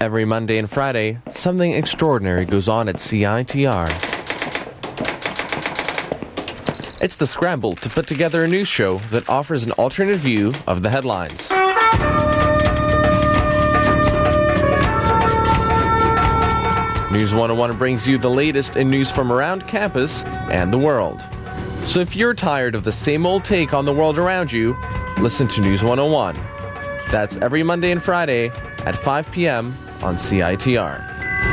Every Monday and Friday, something extraordinary goes on at CITR. It's the scramble to put together a news show that offers an alternate view of the headlines. News 101 brings you the latest in news from around campus and the world. So if you're tired of the same old take on the world around you, listen to News 101. That's every Monday and Friday at 5 p.m. on CITR.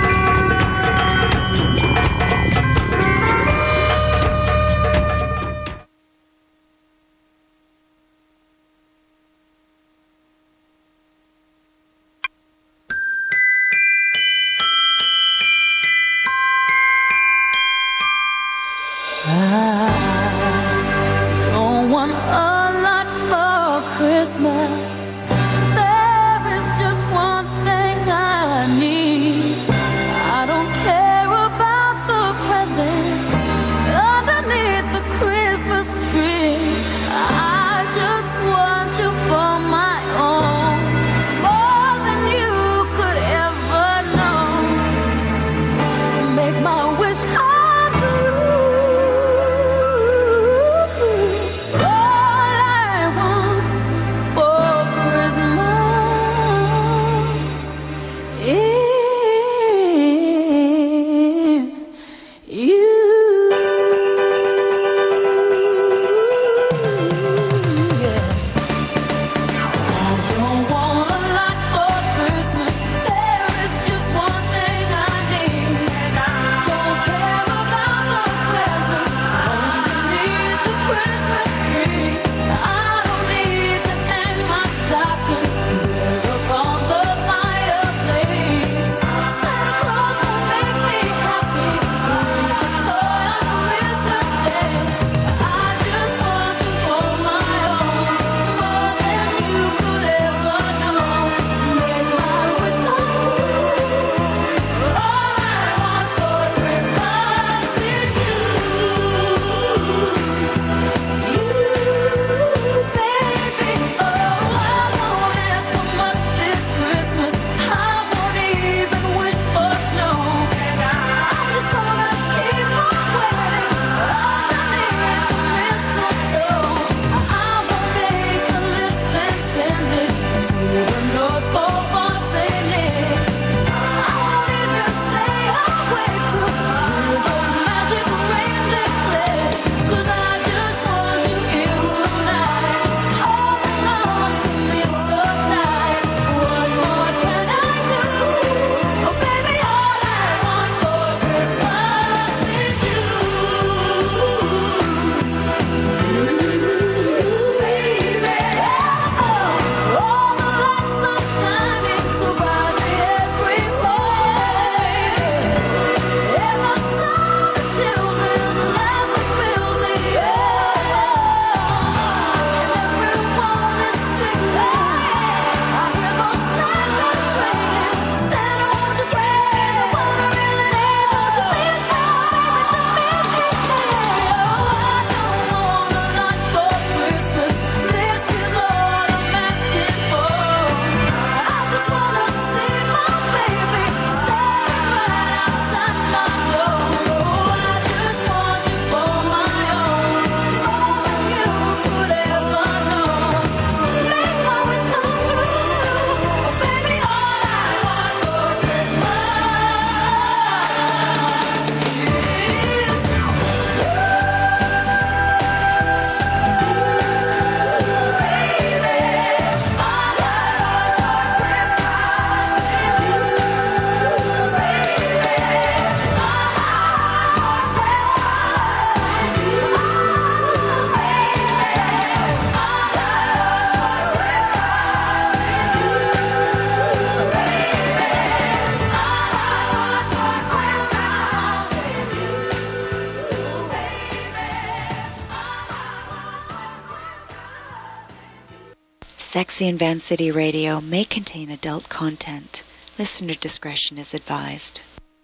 Sexy and Van City Radio may contain adult content. Listener discretion is advised.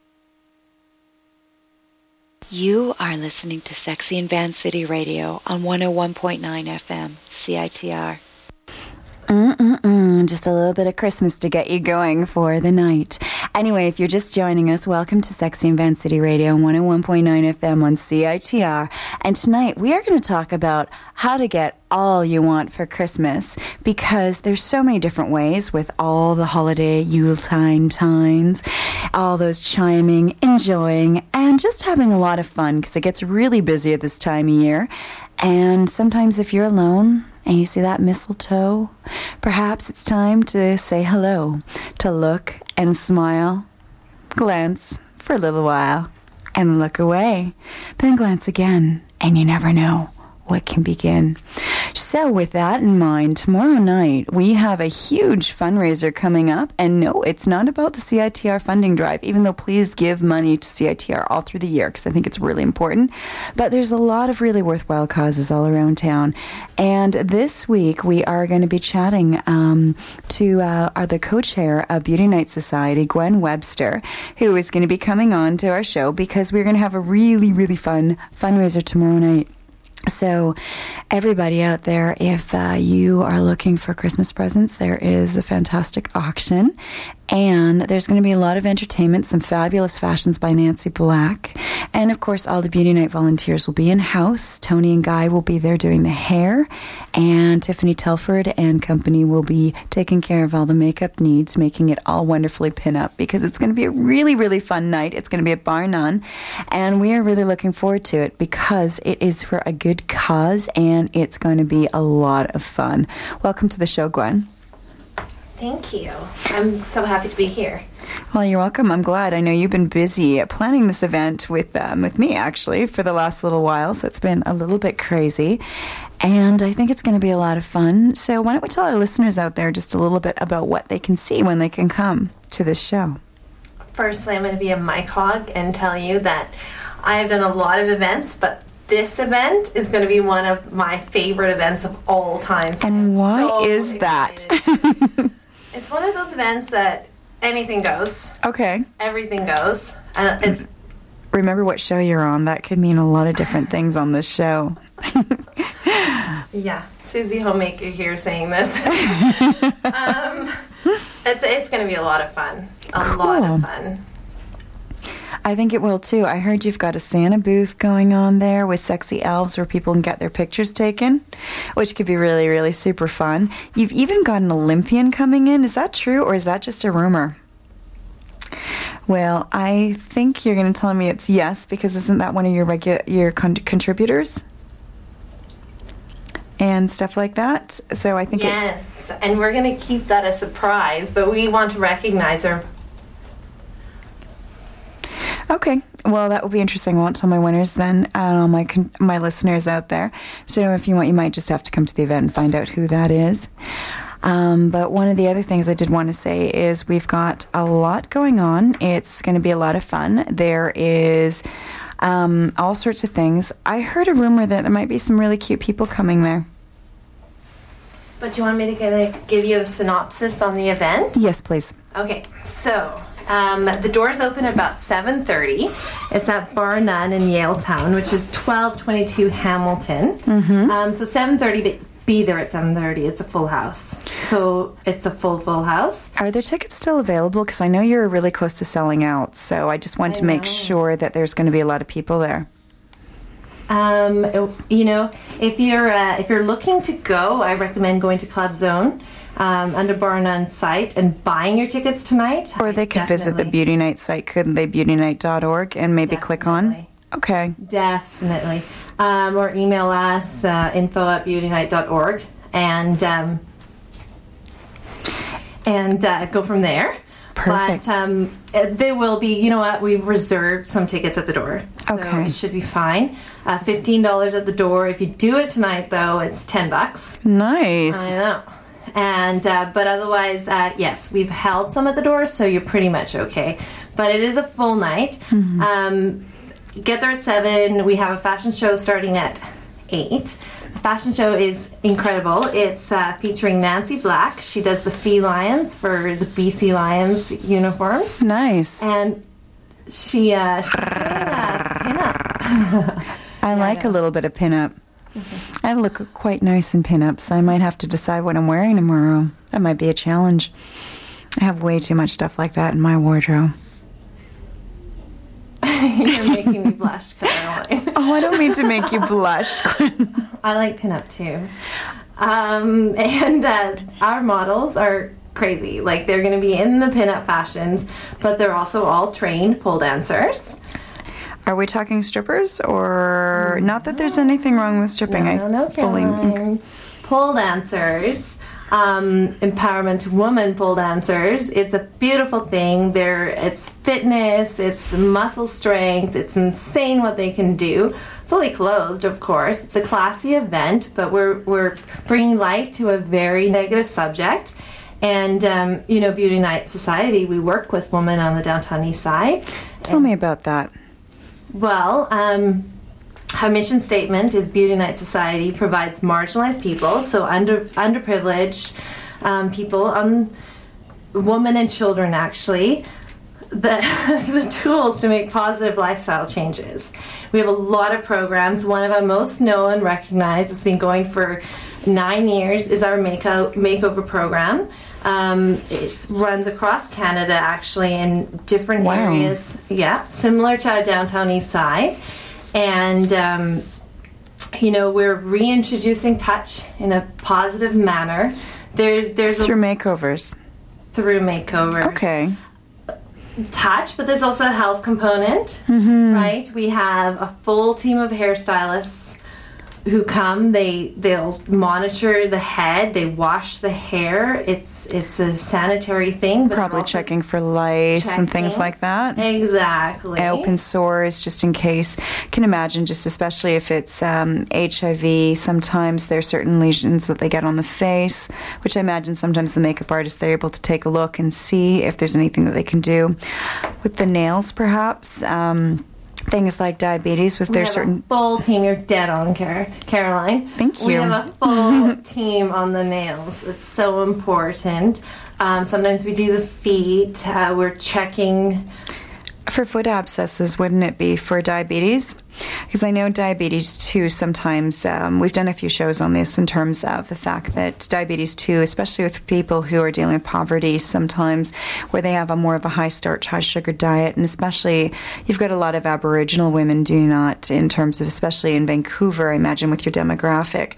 You are listening to Sexy and Van City Radio on 101.9 FM, CITR. Just a little bit of Christmas to get you going for the night. Anyway, if you're just joining us, welcome to Sexy and Van City Radio 101.9 FM on CITR. And tonight we are going to talk about how to get all you want for Christmas, because there's so many different ways with all the holiday Yuletide times, all those chiming, enjoying, and just having a lot of fun, because it gets really busy at this time of year. And sometimes if you're alone and you see that mistletoe, perhaps it's time to say hello, to look and smile, glance for a little while, and look away, then glance again, and you never know what can begin. So with that in mind, tomorrow night we have a huge fundraiser coming up, and no, it's not about the CITR funding drive, even though please give money to CITR all through the year, because I think it's really important. But there's a lot of really worthwhile causes all around town. And this week we are going to be chatting to the co-chair of Beauty Night Society, Gwen Webster, who is going to be coming on to our show, because we're going to have a really, really fun fundraiser tomorrow night. So everybody out there, if you are looking for Christmas presents, there is a fantastic auction. And there's going to be a lot of entertainment, some fabulous fashions by Nancy Black. And, of course, all the Beauty Night volunteers will be in-house. Tony and Guy will be there doing the hair. And Tiffany Telford and company will be taking care of all the makeup needs, making it all wonderfully pin-up, because it's going to be a really, really fun night. It's going to be at Bar None. And we are really looking forward to it, because it is for a good cause, and it's going to be a lot of fun. Welcome to the show, Gwen. Thank you. I'm so happy to be here. Well, you're welcome. I'm glad. I know you've been busy planning this event with me, actually, for the last little while, so it's been a little bit crazy. And I think it's going to be a lot of fun. So why don't we tell our listeners out there just a little bit about what they can see when they can come to this show? Firstly, I'm going to be a mic hog and tell you that I have done a lot of events, but this event is going to be one of my favorite events of all time. So and why is that? It's one of those events that anything goes. Okay. Everything goes. It's Remember what show you're on. That could mean a lot of different things on this show. Yeah, Susie Homemaker here saying this. It's going to be a lot of fun. A lot of fun. I think it will too. I heard you've got a Santa booth going on there with sexy elves where people can get their pictures taken, which could be really, really super fun. You've even got an Olympian coming in. Is that true, or is that just a rumor? Well, I think you're going to tell me it's yes, because isn't that one of your contributors and stuff like that? So I think yes, and we're going to keep that a surprise, but we want to recognize her. Okay, well, that will be interesting. I won't tell my winners then, my listeners out there. So if you want, you might just have to come to the event and find out who that is. But one of the other things I did want to say is we've got a lot going on. It's going to be a lot of fun. There is all sorts of things. I heard a rumor that there might be some really cute people coming there. But do you want me to give you a synopsis on the event? Yes, please. Okay, so the doors open at about 7:30. It's at Bar None in Yaletown, which is 1222 Hamilton. Mm-hmm. So 7:30, but be there at 7:30. It's a full house. So it's a full house. Are there tickets still available? Because I know you're really close to selling out. So I just want to make sure that there's going to be a lot of people there. If you're looking to go, I recommend going to Club Zone under Bar None site and buying your tickets tonight. Or they could visit the Beauty Night site, couldn't they? beautynight.org, and maybe click on. Okay. Definitely. Or email us info@beautynight.org and go from there. Perfect. But there will be, you know what, we've reserved some tickets at the door. So it should be fine. $15 at the door. If you do it tonight, though, it's $10. Nice. I know. And but otherwise, yes, we've held some at the door, so you're pretty much okay. But it is a full night. Mm-hmm. Get there at 7. We have a fashion show starting at 8. The fashion show is incredible. It's featuring Nancy Black. She does the Felines for the BC Lions uniforms. Nice. And she's doing a pin-up. I like a little bit of pin-up. I look quite nice in pinups. I might have to decide what I'm wearing tomorrow. That might be a challenge. I have way too much stuff like that in my wardrobe. You're making me blush, Caroline. Oh, I don't mean to make you blush. I like pinup too. Our models are crazy. Like, they're going to be in the pinup fashions, but they're also all trained pole dancers. Are we talking strippers, or not that there's anything wrong with stripping? No, Caroline. Pole dancers, empowerment woman pole dancers. It's a beautiful thing. It's fitness, it's muscle strength, it's insane what they can do. Fully clothed, of course. It's a classy event, but we're bringing light to a very negative subject. And, Beauty Night Society, we work with women on the downtown east side. Tell me about that. Well, our mission statement is Beauty Night Society provides marginalized people, so underprivileged people, women and children actually, the tools to make positive lifestyle changes. We have a lot of programs. One of our most known, recognized, it's been going for 9 years, is our makeover program. It runs across Canada, actually, in different areas. Yeah, similar to our downtown east side. And, we're reintroducing touch in a positive manner. There's through makeovers. Through makeovers. Okay. Touch, but there's also a health component, right? We have a full team of hairstylists who come. They'll monitor the head. They wash the hair. It's a sanitary thing. But probably checking for lice and things like that. Exactly. Open sores, just in case. Can imagine, just especially if it's HIV, sometimes there's certain lesions that they get on the face, which I imagine sometimes the makeup artists, they're able to take a look and see if there's anything that they can do. With the nails, perhaps, things like diabetes, with their certain... a full team. You're dead on, Caroline. Thank you. We have a full team on the nails. It's so important. Sometimes we do the feet. We're checking... For foot abscesses, wouldn't it be for diabetes? Because I know diabetes 2 sometimes, we've done a few shows on this in terms of the fact that diabetes 2, especially with people who are dealing with poverty sometimes, where they have a more of a high starch, high sugar diet, and especially you've got a lot of Aboriginal women do not, in terms of, especially in Vancouver, I imagine with your demographic.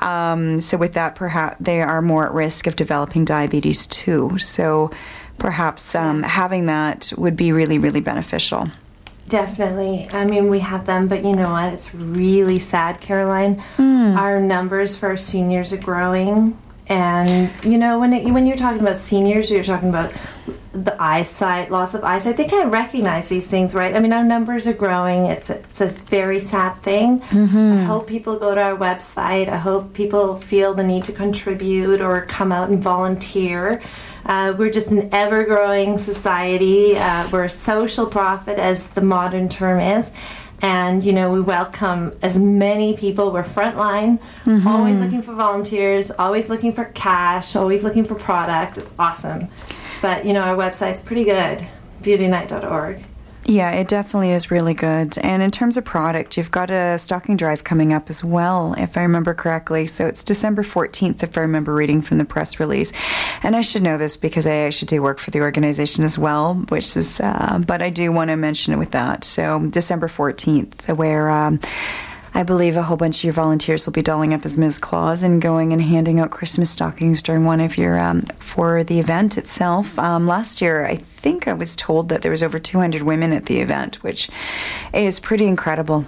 So with that, perhaps they are more at risk of developing diabetes 2. So perhaps having that would be really, really beneficial. Definitely. I mean, we have them, but you know what? It's really sad, Caroline. Our numbers for our seniors are growing. And, when you're talking about seniors, you're talking about the eyesight, loss of eyesight. They can't recognize these things, right? I mean, our numbers are growing. It's a very sad thing. I hope people go to our website. I hope people feel the need to contribute or come out and volunteer. We're just an ever-growing society. We're a social profit, as the modern term is. And, we welcome as many people. We're frontline, always looking for volunteers, always looking for cash, always looking for product. It's awesome. But, our website's pretty good, beautynight.org. Yeah, it definitely is really good. And in terms of product, you've got a stocking drive coming up as well, if I remember correctly. So it's December 14th, if I remember reading from the press release. And I should know this because I actually do work for the organization as well, which is, but I do want to mention it with that. So December 14th, where I believe a whole bunch of your volunteers will be dolling up as Ms. Claus and going and handing out Christmas stockings during one of your, for the event itself. Last year, I think I was told that there was over 200 women at the event, which is pretty incredible.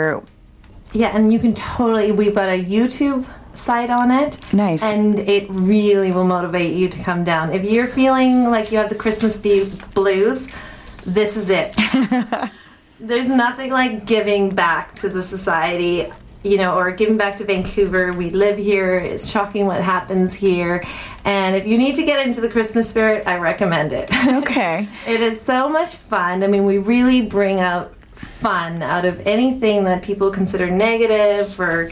Yeah, and you can we've got a YouTube site on it. Nice. And it really will motivate you to come down. If you're feeling like you have the Christmas blues, this is it. There's nothing like giving back to the society, or giving back to Vancouver. We live here. It's shocking what happens here. And if you need to get into the Christmas spirit, I recommend it. Okay. It is so much fun. I mean, we really bring out fun out of anything that people consider negative or,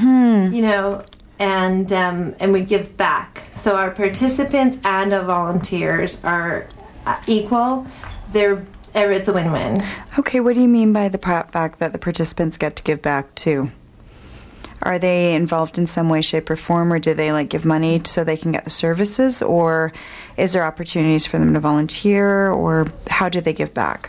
and we give back. So our participants and our volunteers are equal. It's a win-win. Okay, what do you mean by the fact that the participants get to give back too? are they involved in some way, shape, or form, or do they like give money so they can get the services, or is there opportunities for them to volunteer, or how do they give back?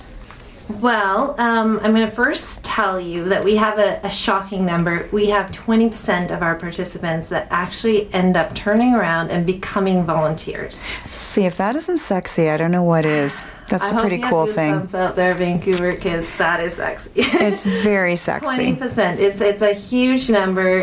Well, I'm going to first tell you that we have a shocking number. We have 20% of our participants that actually end up turning around and becoming volunteers. See, if that isn't sexy, I don't know what is. That's a pretty cool thing. I hope you have goosebumps out there, Vancouver, because that is sexy. It's very sexy. 20%. It's a huge number.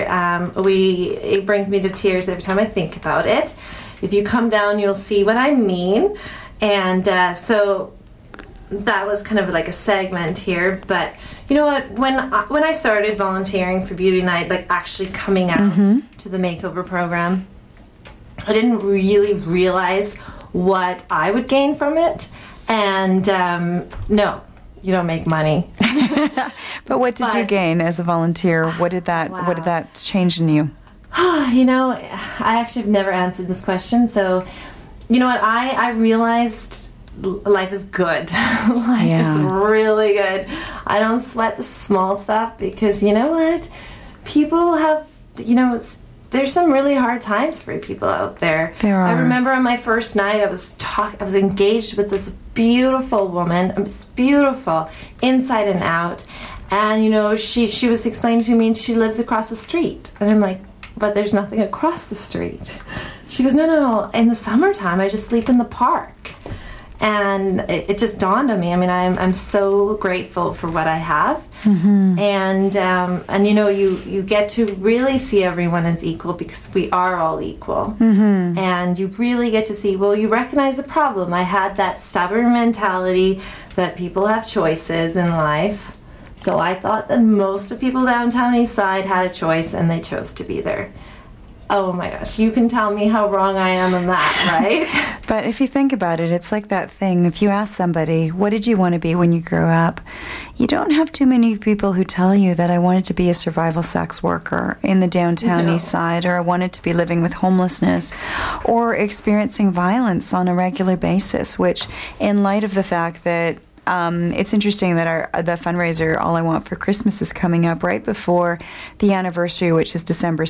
It brings me to tears every time I think about it. If you come down, you'll see what I mean. And so that was kind of like a segment here, but you know what, when I started volunteering for Beauty Night, like actually coming out to the makeover program, I didn't really realize what I would gain from it. And no, you don't make money. But what did you gain as a volunteer? What did that change in you? You know, I actually have never answered this question, so you know what, I realized life is good. Life is really good. I don't sweat the small stuff because, you know what? People have, you know, there's some really hard times for people out there. There are. I remember on my first night, I was engaged with this beautiful woman. It's beautiful, inside and out. And, you know, she was explaining to me, and she lives across the street. And I'm like, but there's nothing across the street. She goes, no. In the summertime, I just sleep in the park. And it just dawned on me. I mean, I'm so grateful for what I have, and you know, you get to really see everyone as equal because we are all equal, and you really get to see. Well, you recognize the problem. I had that stubborn mentality that people have choices in life, so I thought that most of people downtown East Side had a choice, and they chose to be there. Oh my gosh, you can tell me how wrong I am in that, right? But if you think about it, it's like that thing. If you ask somebody, what did you want to be when you grew up? You don't have too many people who tell you that I wanted to be a survival sex worker in the downtown East Side, or I wanted to be living with homelessness or experiencing violence on a regular basis, which in light of the fact that it's interesting that the fundraiser All I Want for Christmas is coming up right before the anniversary, which is December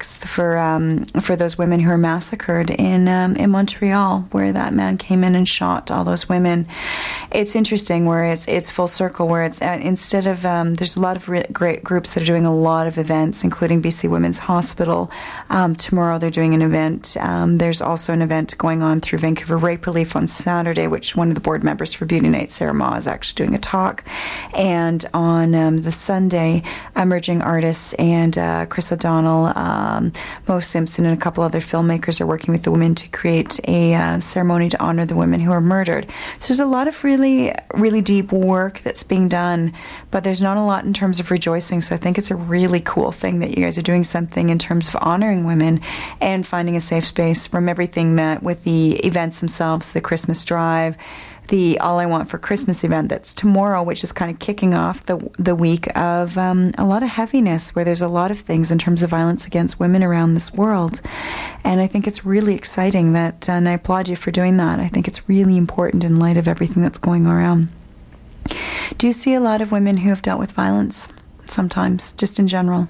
6th, for those women who were massacred in Montreal, where that man came in and shot all those women. It's interesting where it's full circle, where it's instead of there's a lot of great groups that are doing a lot of events, including BC Women's Hospital. Tomorrow they're doing an event. There's also an event going on through Vancouver Rape Relief on Saturday, which one of the board members for Beauty Night, Sarah Ma, is actually doing a talk. And on the Sunday, emerging artists and Chris O'Donnell, Mo Simpson, and a couple other filmmakers are working with the women to create a ceremony to honor the women who were murdered. So there's a lot of really, really deep work that's being done, but there's not a lot in terms of rejoicing. So I think it's a really cool thing that you guys are doing something in terms of honoring women and finding a safe space from everything that with the events themselves, the Christmas drive, the All I Want for Christmas event that's tomorrow, which is kind of kicking off the week of a lot of heaviness, where there's a lot of things in terms of violence against women around this world. And I think it's really exciting that, and I applaud you for doing that. I think it's really important in light of everything that's going around. Do you see a lot of women who have dealt with violence sometimes, just in general?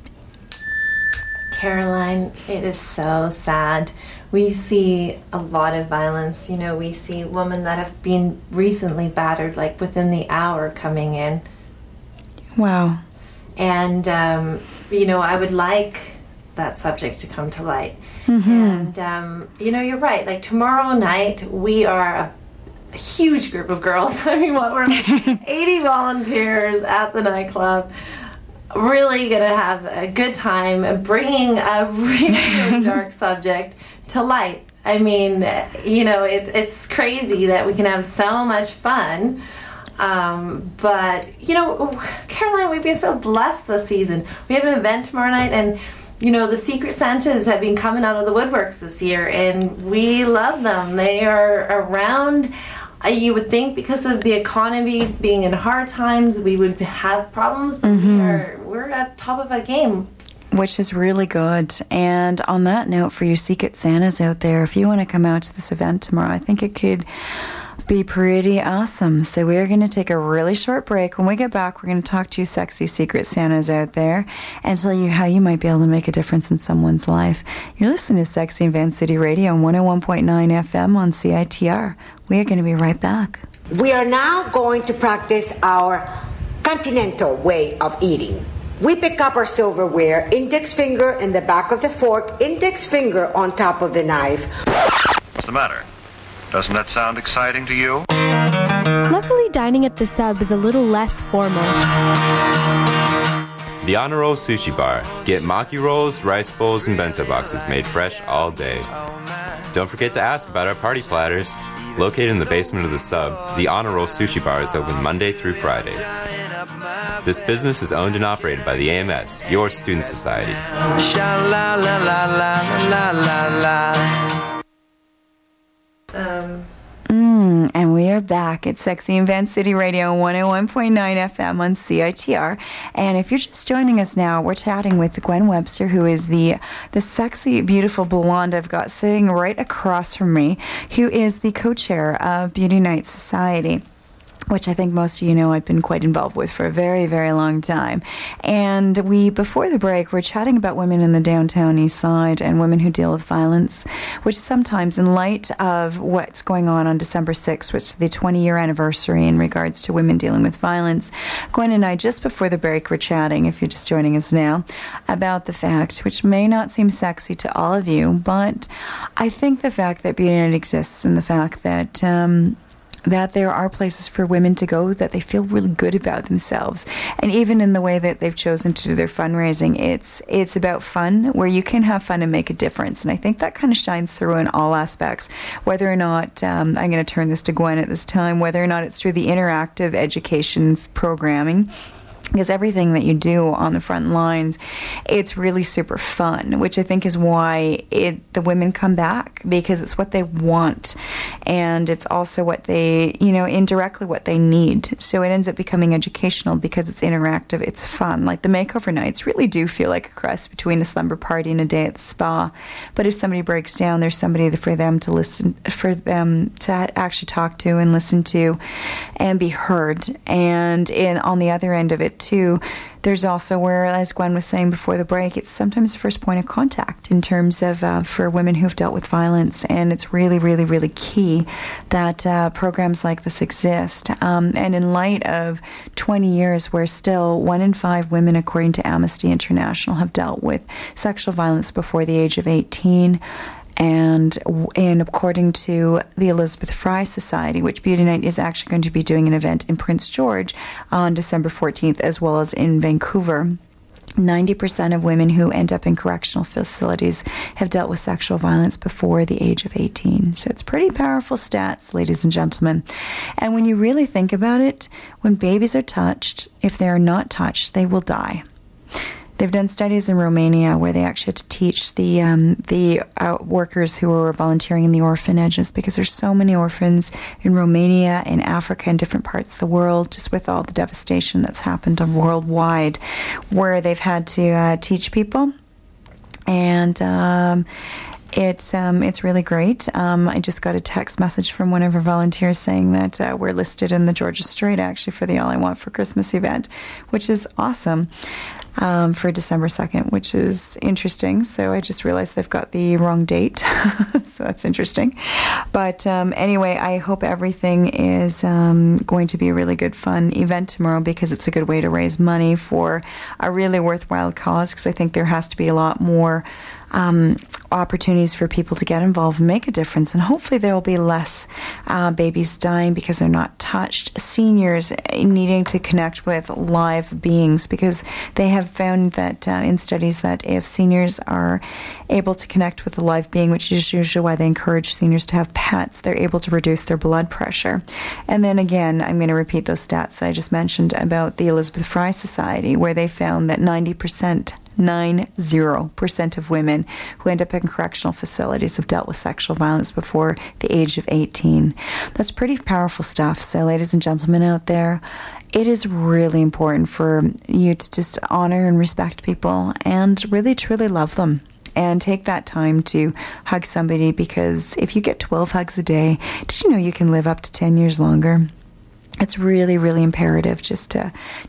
Caroline, it is so sad. We see a lot of violence. You know, we see women that have been recently battered, like within the hour coming in. Wow. And, you know, I would like that subject to come to light. And, you know, you're right. Like tomorrow night, we are a huge group of girls. I mean, we're like 80 volunteers at the nightclub. Really going to have a good time bringing a really dark subject to light. I mean, you know, it's crazy that we can have so much fun. But, you know, Caroline, we've been so blessed this season. We have an event tomorrow night, and, you know, the Secret Santas have been coming out of the woodworks this year, and we love them. They are around. You would think because of the economy being in hard times, we would have problems, but we're at the top of our game. Which is really good. And on that note, for you Secret Santas out there, if you want to come out to this event tomorrow, I think it could be pretty awesome. So we're going to take a really short break. When we get back, we're going to talk to you sexy secret Santas out there and tell you how you might be able to make a difference in someone's life. You're listening to Sexy in Van City Radio on 101.9 FM on CITR. We are going to be right back. We are now going to practice our continental way of eating. We pick up our silverware, index finger in the back of the fork, index finger on top of the knife. What's the matter? Doesn't that sound exciting to you? Luckily, dining at the Sub is a little less formal. The Honor Roll Sushi Bar. Get maki rolls, rice bowls, and bento boxes made fresh all day. Don't forget to ask about our party platters. Located in the basement of the Sub, the Honor Roll Sushi Bar is open Monday through Friday. This business is owned and operated by the AMS, your student society. And we are back at Sexy in Van City Radio 101.9 FM on CITR. And if you're just joining us now, we're chatting with Gwen Webster, who is the sexy, beautiful blonde I've got sitting right across from me, who is the co-chair of Beauty Night Society, which I think most of you know I've been quite involved with for a very, very long time. And before the break, we're chatting about women in the downtown east side and women who deal with violence, which sometimes, in light of what's going on December 6th, which is the 20-year anniversary in regards to women dealing with violence, Gwen and I, just before the break, were chatting, if you're just joining us now, about the fact, which may not seem sexy to all of you, but I think the fact that Beauty Night exists and the fact that that there are places for women to go that they feel really good about themselves. And even in the way that they've chosen to do their fundraising, it's about fun, where you can have fun and make a difference. And I think that kind of shines through in all aspects, whether or not, I'm going to turn this to Gwen at this time, whether or not it's through the interactive education programming, because everything that you do on the front lines, it's really super fun, which I think is why the women come back, because it's what they want. And it's also what they, indirectly what they need. So it ends up becoming educational because it's interactive, it's fun. Like the makeover nights really do feel like a cross between a slumber party and a day at the spa. But if somebody breaks down, there's somebody for them to listen, for them to actually talk to and listen to and be heard. And on the other end of it, too, there's also where, as Gwen was saying before the break, it's sometimes the first point of contact in terms of for women who've dealt with violence, and it's really, really, really key that programs like this exist. And in light of 20 years where still 1 in 5 women, according to Amnesty International, have dealt with sexual violence before the age of 18, and according to the Elizabeth Fry Society, which Beauty Night is actually going to be doing an event in Prince George on December 14th, as well as in Vancouver, 90% of women who end up in correctional facilities have dealt with sexual violence before the age of 18. So it's pretty powerful stats, ladies and gentlemen. And when you really think about it, when babies are touched, if they are not touched, they will die. They've done studies in Romania where they actually had to teach the workers who were volunteering in the orphanages, because there's so many orphans in Romania, in Africa, and different parts of the world, just with all the devastation that's happened worldwide, where they've had to teach people. And it's really great. I just got a text message from one of our volunteers saying that we're listed in the Georgia Strait, actually, for the All I Want for Christmas event, which is awesome. For December 2nd, which is interesting. So I just realized they've got the wrong date. So that's interesting. But anyway, I hope everything is going to be a really good, fun event tomorrow, because it's a good way to raise money for a really worthwhile cause, because I think there has to be a lot more opportunities for people to get involved and make a difference. And hopefully there will be less babies dying because they're not touched. Seniors needing to connect with live beings, because they have found that in studies that if seniors are able to connect with a live being, which is usually why they encourage seniors to have pets, they're able to reduce their blood pressure. And then again, I'm going to repeat those stats that I just mentioned about the Elizabeth Fry Society, where they found that 90% of women who end up in correctional facilities have dealt with sexual violence before the age of 18. That's pretty powerful stuff. So, ladies and gentlemen out there, it is really important for you to just honor and respect people and really, truly love them. and take that time to hug somebody, because if you get 12 hugs a day, did you know you can live up to 10 years longer? It's really, really imperative just to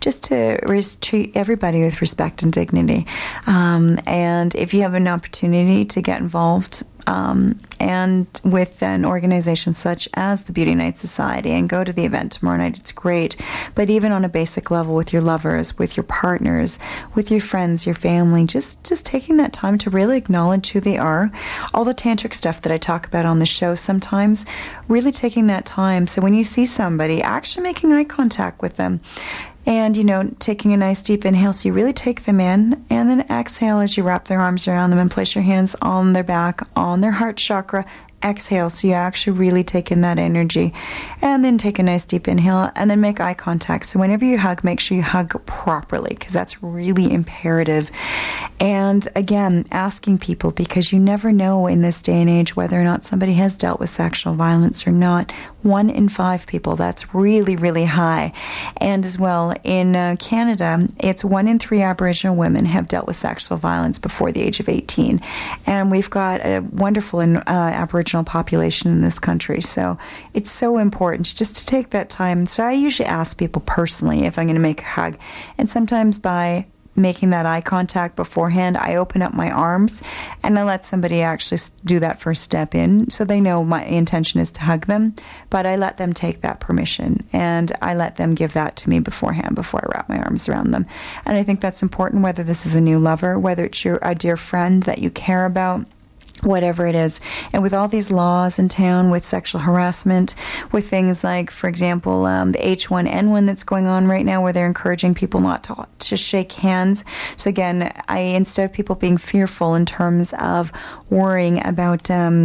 treat everybody with respect and dignity. And if you have an opportunity to get involved and with an organization such as the Beauty Night Society and go to the event tomorrow night, it's great. But even on a basic level with your lovers, with your partners, with your friends, your family, just taking that time to really acknowledge who they are. All the tantric stuff that I talk about on the show sometimes, really taking that time. So when you see somebody, actually making eye contact with them. And, taking a nice deep inhale, so you really take them in, and then exhale as you wrap their arms around them and place your hands on their back, on their heart chakra. Exhale, so you actually really take in that energy. And then take a nice deep inhale, and then make eye contact. So whenever you hug, make sure you hug properly, because that's really imperative. And again, asking people, because you never know in this day and age whether or not somebody has dealt with sexual violence or not. 1 in 5 people, that's really, really high. And as well, in Canada, it's 1 in 3 Aboriginal women have dealt with sexual violence before the age of 18. And we've got a wonderful Aboriginal population in this country. So it's so important just to take that time. So I usually ask people personally if I'm going to make a hug. And sometimes by making that eye contact beforehand, I open up my arms and I let somebody actually do that first step in, so they know my intention is to hug them, but I let them take that permission and I let them give that to me beforehand before I wrap my arms around them. And I think that's important, whether this is a new lover, whether it's a dear friend that you care about, whatever it is. And with all these laws in town, with sexual harassment, with things like, for example, the H1N1 that's going on right now, where they're encouraging people not to shake hands. So again, instead of people being fearful in terms of worrying about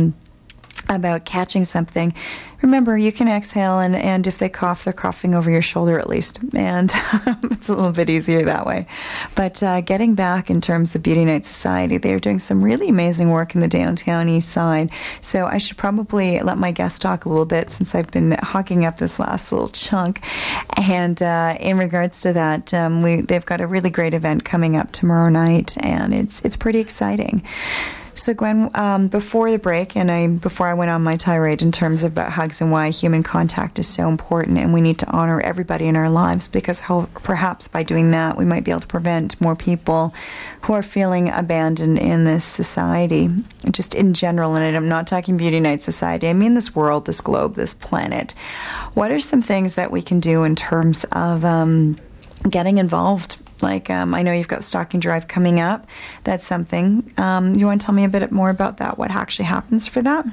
catching something, remember, you can exhale, and if they cough, they're coughing over your shoulder at least. And it's a little bit easier that way. But getting back in terms of Beauty Night Society, they're doing some really amazing work in the downtown east side. So I should probably let my guest talk a little bit, since I've been hogging up this last little chunk. And in regards to that, they've got a really great event coming up tomorrow night, and it's pretty exciting. So Gwen, before the break, and before I went on my tirade in terms of about hugs and why human contact is so important, and we need to honor everybody in our lives, because perhaps by doing that we might be able to prevent more people who are feeling abandoned in this society, just in general. And I'm not talking Beauty Night Society, I mean this world, this globe, this planet. What are some things that we can do in terms of getting involved? Like, I know you've got the Stocking Drive coming up. That's something. You want to tell me a bit more about that? What actually happens for that?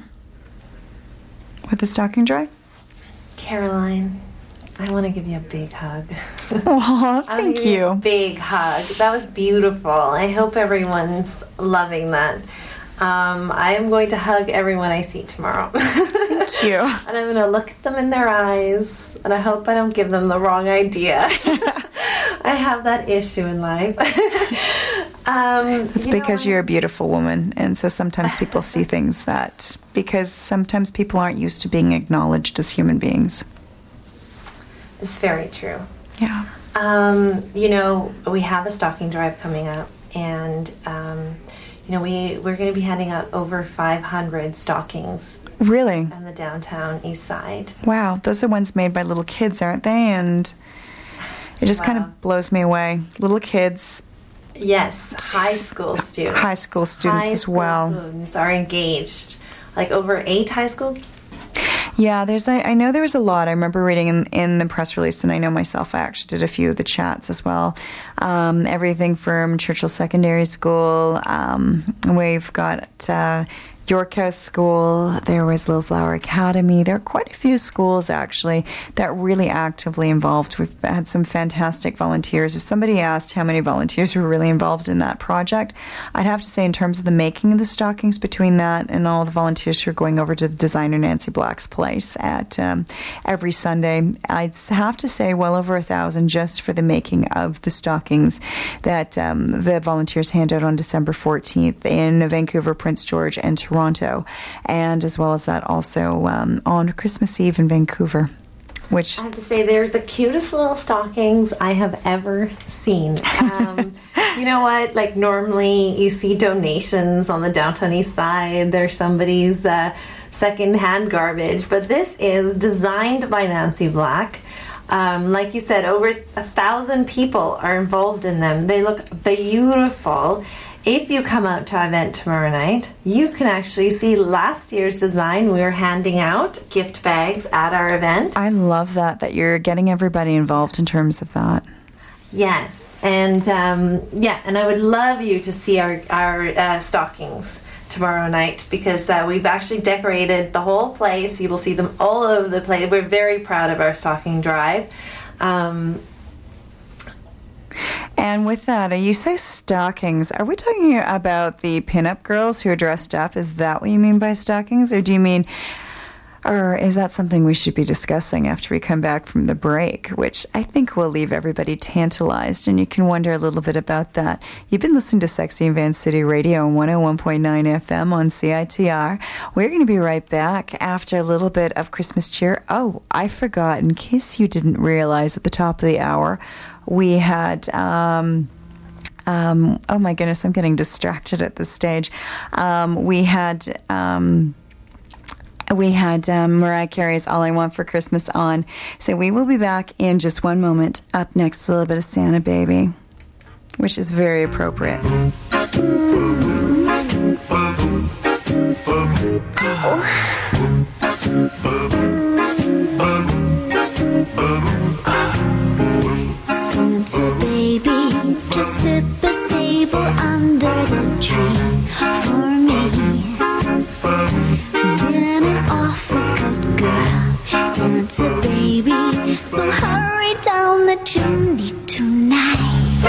With the Stocking Drive? Caroline, I want to give you a big hug. Oh, thank you. A big hug. That was beautiful. I hope everyone's loving that. I am going to hug everyone I see tomorrow. Thank you. And I'm going to look at them in their eyes, and I hope I don't give them the wrong idea. I have that issue in life. It's because you're a beautiful woman, and so sometimes people see things because sometimes people aren't used to being acknowledged as human beings. It's very true. Yeah. We have a stocking drive coming up, and we're going to be handing out over 500 stockings. Really? On the downtown east side. Wow, those are ones made by little kids, aren't they? And it just kind of blows me away. Little kids. Yes, high school students. High school students as well. High school students are engaged. Like over 8 high school. Yeah, I know there was a lot. I remember reading in the press release, and I know myself, I actually did a few of the chats as well. Everything from Churchill Secondary School. We've got York House School, there was Little Flower Academy. There are quite a few schools, actually, that really actively involved. We've had some fantastic volunteers. If somebody asked how many volunteers were really involved in that project, I'd have to say in terms of the making of the stockings, between that and all the volunteers who are going over to the designer Nancy Black's place at every Sunday, I'd have to say well over 1,000 just for the making of the stockings that the volunteers hand out on December 14th in Vancouver, Prince George, and Toronto. And as well as that, also on Christmas Eve in Vancouver. Which I have to say, they're the cutest little stockings I have ever seen. You know what? Like normally you see donations on the downtown east side. There's somebody's second-hand garbage. But this is designed by Nancy Black. Like you said, over 1,000 people are involved in them. They look beautiful. If you come out to our event tomorrow night, you can actually see last year's design. We were handing out gift bags at our event. I love that you're getting everybody involved in terms of that. Yes, and and I would love you to see our stockings tomorrow night, because we've actually decorated the whole place. You will see them all over the place. We're very proud of our stocking drive. And with that, you say stockings. Are we talking about the pinup girls who are dressed up? Is that what you mean by stockings? Or do you mean, or is that something we should be discussing after we come back from the break, which I think will leave everybody tantalized, and you can wonder a little bit about that. You've been listening to Sexy in Van City Radio on 101.9 FM on CITR. We're going to be right back after a little bit of Christmas cheer. Oh, I forgot, in case you didn't realize at the top of the hour, we had, oh my goodness, I'm getting distracted at this stage. We had Mariah Carey's All I Want for Christmas on. So we will be back in just one moment. Up next, a little bit of Santa Baby, which is very appropriate. Santa baby, just slip a sable under the tree for me. Been an awful good girl, Santa baby, so hurry down the chimney tonight.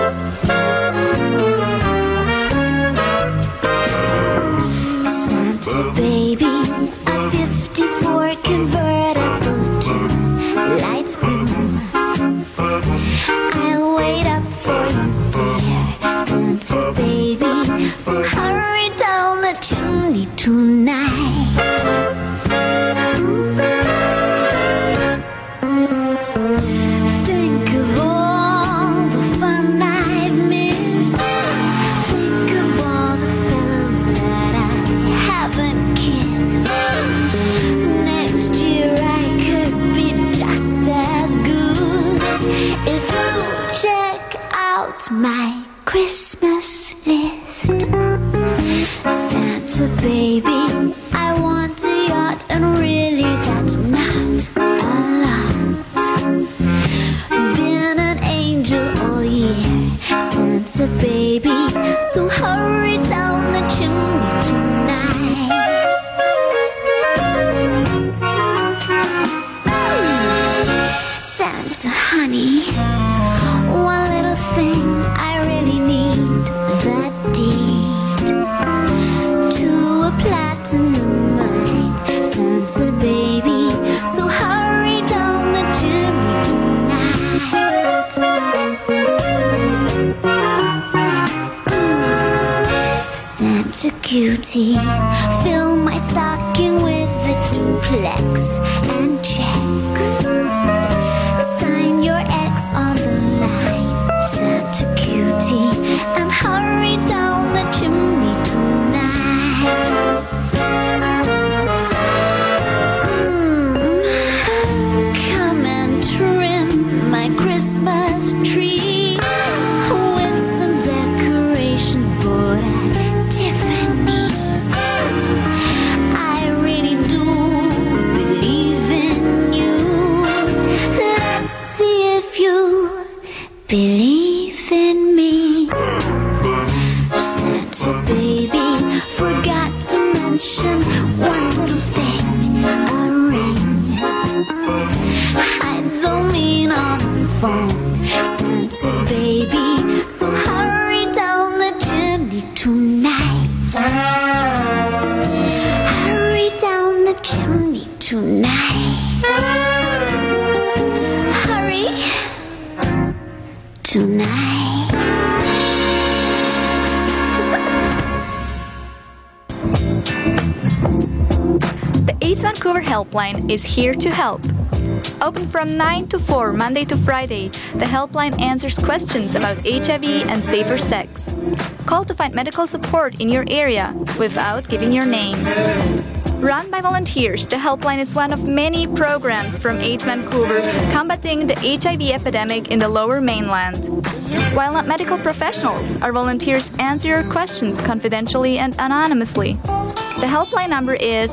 Santa baby, a 54 convertible to light blue. I'll wait up for you, dear Santa baby, so hurry down the chimney tonight. Think of all the fun I've missed. Think of all the fellows that I haven't kissed. Next year I could be just as good if you check out my Christmas list. Santa baby, I want a yacht, and really that's not a lot. Been an angel all year, Santa baby, so hurry down the chimney tonight. Santa honey, one little thing I really need, that deed to a platinum mine, Santa baby, so hurry down the chimney tonight. Santa cutie, fill my stocking with a duplex and checks. Sign your X on the line, Santa cutie, and hurry down the chimney tonight. Come and trim my Christmas tree with some decorations bought at Tiffany's. I really do believe in you. Let's see if you believe in me. Santa baby, forgot to mention one little thing, a ring. I don't mean on the phone, Santa baby, so hurry down the chimney tonight. Hurry down the chimney tonight. Hurry tonight. The AIDS Vancouver Helpline is here to help. Open from 9 to 4, Monday to Friday, the helpline answers questions about HIV and safer sex. Call to find medical support in your area without giving your name. Run by volunteers, the helpline is one of many programs from AIDS Vancouver combating the HIV epidemic in the Lower Mainland. While not medical professionals, our volunteers answer your questions confidentially and anonymously. The helpline number is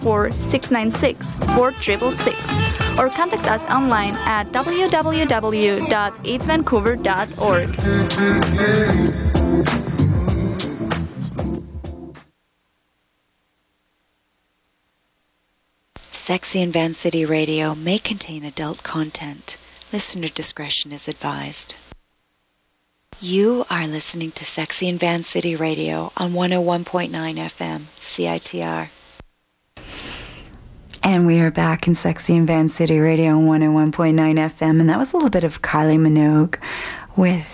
604-696-4666 or contact us online at www.aidsvancouver.org. Sexy and Van City Radio may contain adult content. Listener discretion is advised. You are listening to Sexy and Van City Radio on 101.9 FM, CITR. And we are back in Sexy and Van City Radio on 101.9 FM. And that was a little bit of Kylie Minogue with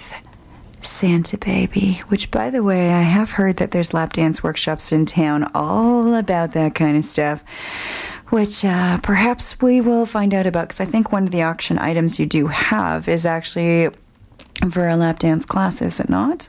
Santa Baby, which, by the way, I have heard that there's lap dance workshops in town all about that kind of stuff, which perhaps we will find out about, because I think one of the auction items you do have is actually for a lap dance class, is it not?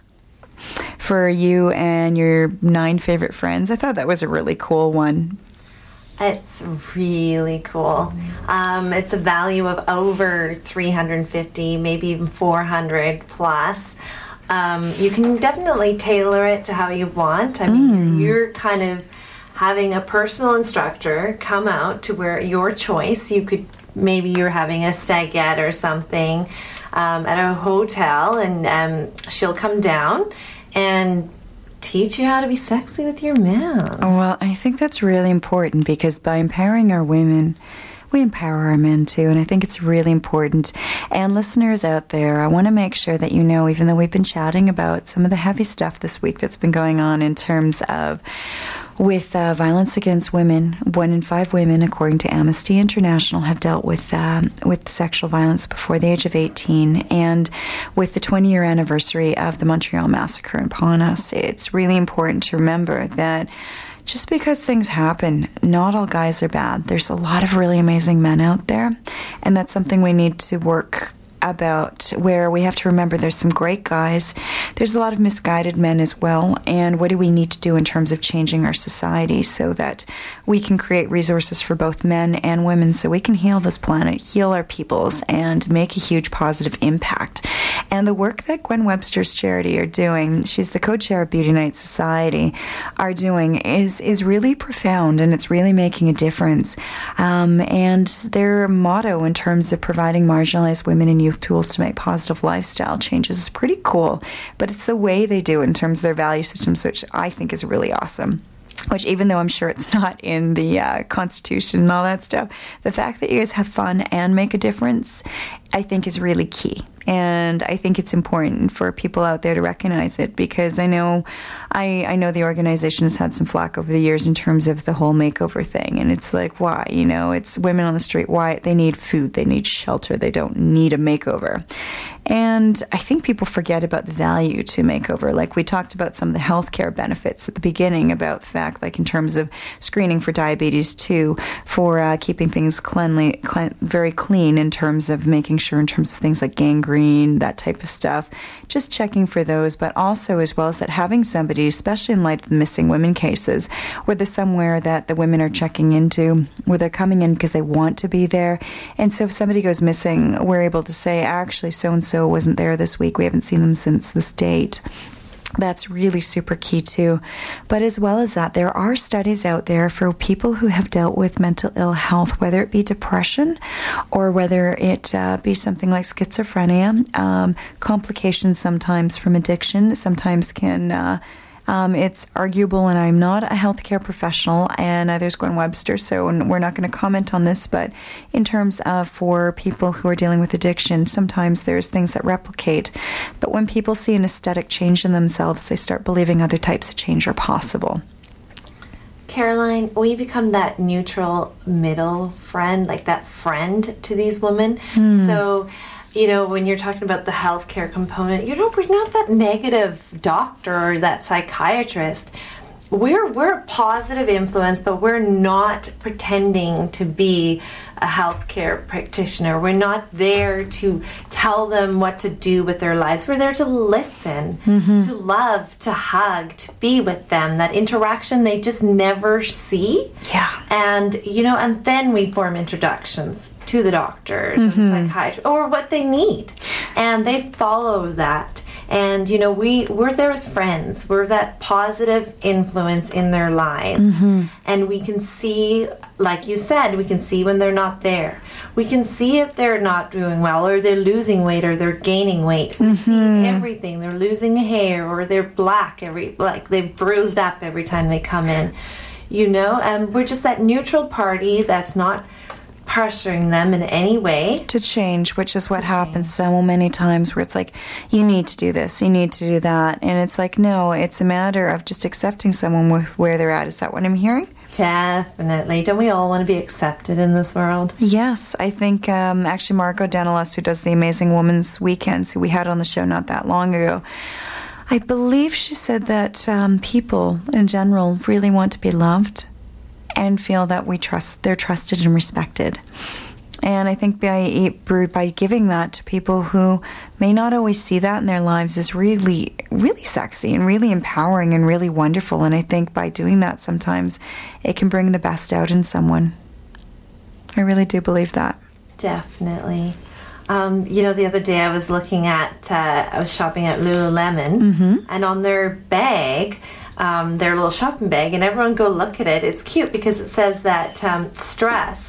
For you and your 9 favorite friends. I thought that was a really cool one. It's really cool. It's a value of over $350, maybe even $400 plus. You can definitely tailor it to how you want. I mean, you're kind of having a personal instructor come out to where your choice. You could, maybe you're having a stagette or something at a hotel, and she'll come down and teach you how to be sexy with your man. Well, I think that's really important, because by empowering our women, we empower our men too, and I think it's really important. And listeners out there, I want to make sure that you know, even though we've been chatting about some of the heavy stuff this week that's been going on in terms of with violence against women, 1 in 5 women, according to Amnesty International, have dealt with sexual violence before the age of 18. And with the 20-year anniversary of the Montreal Massacre upon us, it's really important to remember that just because things happen, not all guys are bad. There's a lot of really amazing men out there, and that's something we need to work about, where we have to remember there's some great guys, there's a lot of misguided men as well, and what do we need to do in terms of changing our society so that we can create resources for both men and women, so we can heal this planet, heal our peoples, and make a huge positive impact. And the work that Gwen Webster's charity are doing, she's the co-chair of Beauty Night Society, are doing is really profound, and it's really making a difference. And their motto in terms of providing marginalized women and youth tools to make positive lifestyle changes is pretty cool, but it's the way they do it in terms of their value systems, which I think is really awesome. Which, even though I'm sure it's not in the Constitution and all that stuff, the fact that you guys have fun and make a difference, I think, is really key. And I think it's important for people out there to recognize it, because I know the organization has had some flack over the years in terms of the whole makeover thing. And it's like, why? You know, it's women on the street. Why? They need food. They need shelter. They don't need a makeover. And I think people forget about the value to makeover. Like, we talked about some of the healthcare benefits at the beginning, about the fact, like, in terms of screening for diabetes too, for keeping things very clean, in terms of making sure, in terms of things like gangrene, that type of stuff, just checking for those, but also as well as that having somebody, especially in light of the missing women cases, where there's somewhere that the women are checking into, where they're coming in because they want to be there. And so if somebody goes missing, we're able to say, actually, so-and-so wasn't there this week. We haven't seen them since this date. That's really super key too. But as well as that, there are studies out there for people who have dealt with mental ill health, whether it be depression or whether it be something like schizophrenia. Complications sometimes from addiction sometimes can... it's arguable, and I'm not a healthcare professional, and neither is Gwen Webster, so we're not going to comment on this, but in terms of for people who are dealing with addiction, sometimes there's things that replicate. But when people see an aesthetic change in themselves, they start believing other types of change are possible. Caroline, we become that neutral middle friend, like that friend to these women. So, you know, when you're talking about the healthcare component, we're not that negative doctor or that psychiatrist. we're a positive influence, but we're not pretending to be a healthcare practitioner. We're not there to tell them what to do with their lives. We're there to listen, to love, to hug, to be with them. That interaction they just never see. Yeah. And, and then we form introductions to the doctors and psychiatrists or what they need. And they follow that. And, we're there as friends. We're that positive influence in their lives. And we can see, like you said, we can see when they're not there. We can see if they're not doing well, or they're losing weight, or they're gaining weight. We see everything. They're losing hair, or they're black, they've bruised up every time they come in. And we're just that neutral party that's not pressuring them in any way to change, which is what happens so many times, where it's like, you need to do this, you need to do that, and it's like, no, it's a matter of just accepting someone with where they're at. Is that what I'm hearing? Definitely. Don't we all want to be accepted in this world? Yes. I think actually Margot Danelis, who does the Amazing Women's Weekends, who we had on the show not that long ago, I believe she said that people in general really want to be loved and feel that they're trusted and respected. And I think by giving that to people who may not always see that in their lives is really, really sexy and really empowering and really wonderful. And I think by doing that, sometimes it can bring the best out in someone. I really do believe that. Definitely. The other day I was I was shopping at Lululemon, and on their bag, their little shopping bag, and everyone go look at it. It's cute because it says that stress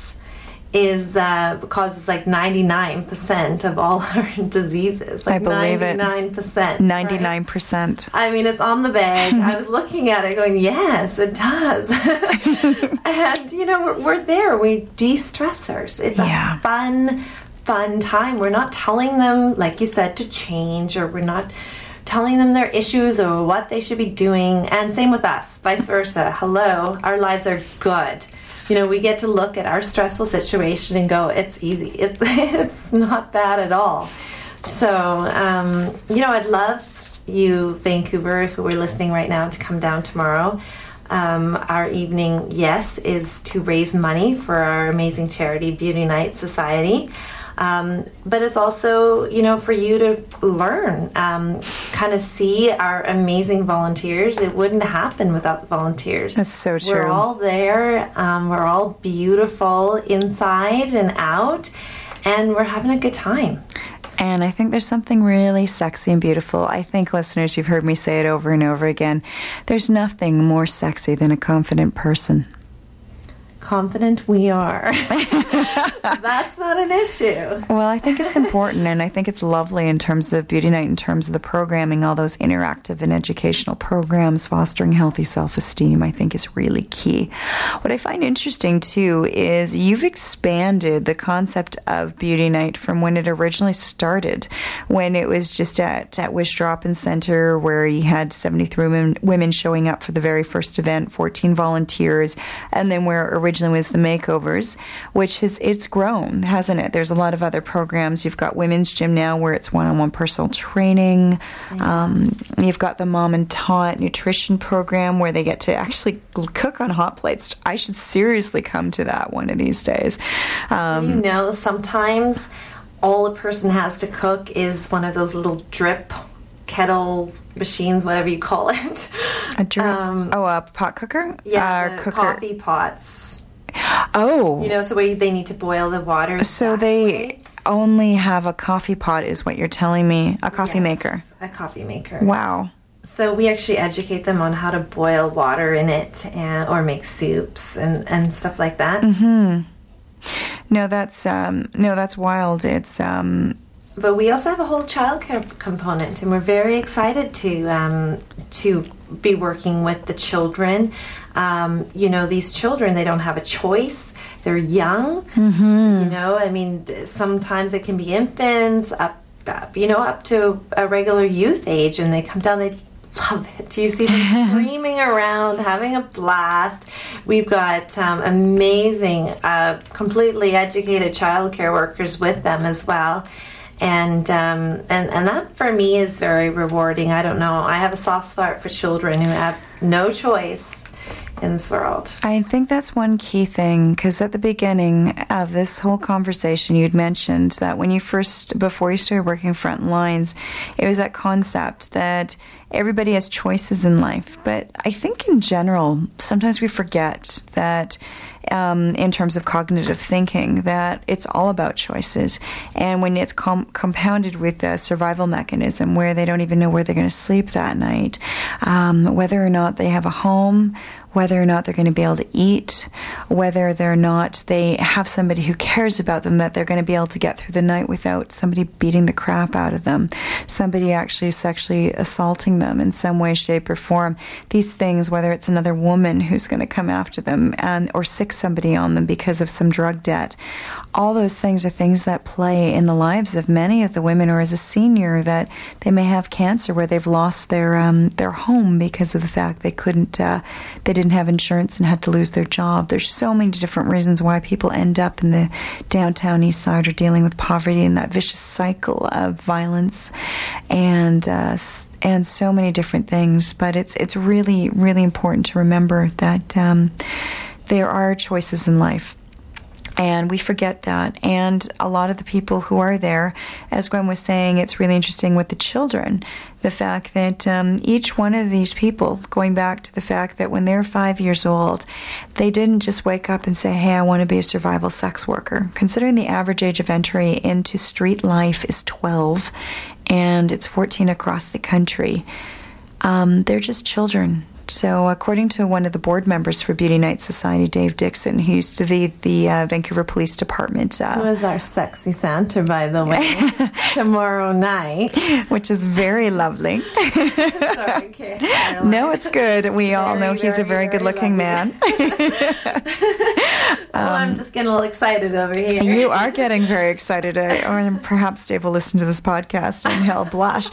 causes like 99% of all our diseases. Like, I believe 99%. 99%. Right? I mean, it's on the bag. I was looking at it going, yes, it does. And, we're there. We're de-stressors. It's a fun time. We're not telling them, like you said, to change, or we're not telling them their issues or what they should be doing. And same with us, vice versa. Hello, our lives are good. We get to look at our stressful situation and go, it's easy. It's not bad at all. So, I'd love you, Vancouver, who are listening right now, to come down tomorrow. Our evening, is to raise money for our amazing charity, Beauty Night Society. But it's also, for you to learn, kind of see our amazing volunteers. It wouldn't happen without the volunteers. That's so true. We're all there. We're all beautiful inside and out, and we're having a good time. And I think there's something really sexy and beautiful. I think, listeners, you've heard me say it over and over again. There's nothing more sexy than a confident person. Confident we are. That's not an issue. Well, I think it's important, and I think it's lovely in terms of Beauty Night, in terms of the programming, all those interactive and educational programs, fostering healthy self-esteem, I think is really key. What I find interesting, too, is you've expanded the concept of Beauty Night from when it originally started, when it was just at Wish Drop-In Center, where you had 73 women showing up for the very first event, 14 volunteers, and then where originally was the makeovers, which it's grown, hasn't it? There's a lot of other programs. You've got Women's Gym now, where it's one-on-one personal training. You've got the Mom and Tot nutrition program, where they get to actually cook on hot plates. I should seriously come to that one of these days. Do sometimes all a person has to cook is one of those little drip kettle machines, whatever you call it. A drip? A pot cooker? Yeah, coffee pots. Oh. So where they need to boil the water. So they only have a coffee pot, is what you're telling me. A coffee maker. A coffee maker. Wow. So we actually educate them on how to boil water in it, or make soups and stuff like that. No, that's wild. It's But we also have a whole childcare component, and we're very excited to be working with the children. These children, they don't have a choice. They're young. Sometimes it can be infants up to a regular youth age, and they come down, they love it. You see them screaming around, having a blast. We've got amazing, completely educated childcare workers with them as well. And that for me is very rewarding. I don't know. I have a soft spot for children who have no choice in this world. I think that's one key thing, because at the beginning of this whole conversation, you'd mentioned that before you started working front lines, it was that concept that everybody has choices in life. But I think in general, sometimes we forget that in terms of cognitive thinking, that it's all about choices. And when it's compounded with a survival mechanism where they don't even know where they're going to sleep that night, whether or not they have a home, whether or not they're going to be able to eat, whether or not they have somebody who cares about them, that they're going to be able to get through the night without somebody beating the crap out of them, somebody actually sexually assaulting them in some way, shape, or form. These things, whether it's another woman who's going to come after them or sick somebody on them because of some drug debt, all those things are things that play in the lives of many of the women, or as a senior, that they may have cancer where they've lost their home because of the fact they didn't have insurance and had to lose their job. There's so many different reasons why people end up in the downtown east side or dealing with poverty and that vicious cycle of violence and so many different things. But it's really, really important to remember that there are choices in life. And we forget that. And a lot of the people who are there, as Gwen was saying, it's really interesting with the children. The fact that each one of these people, going back to the fact that when they're 5 years old, they didn't just wake up and say, hey, I want to be a survival sex worker. Considering the average age of entry into street life is 12, and it's 14 across the country, they're just children. So according to one of the board members for Beauty Night Society, Dave Dixon, who used to be the Vancouver Police Department. Who is our sexy Santa, by the way, tomorrow night. Which is very lovely. Sorry, Kate. No, it's good. We all know he's a very good-looking man. I'm just getting a little excited over here. You are getting very excited. Or perhaps Dave will listen to this podcast and he'll blush.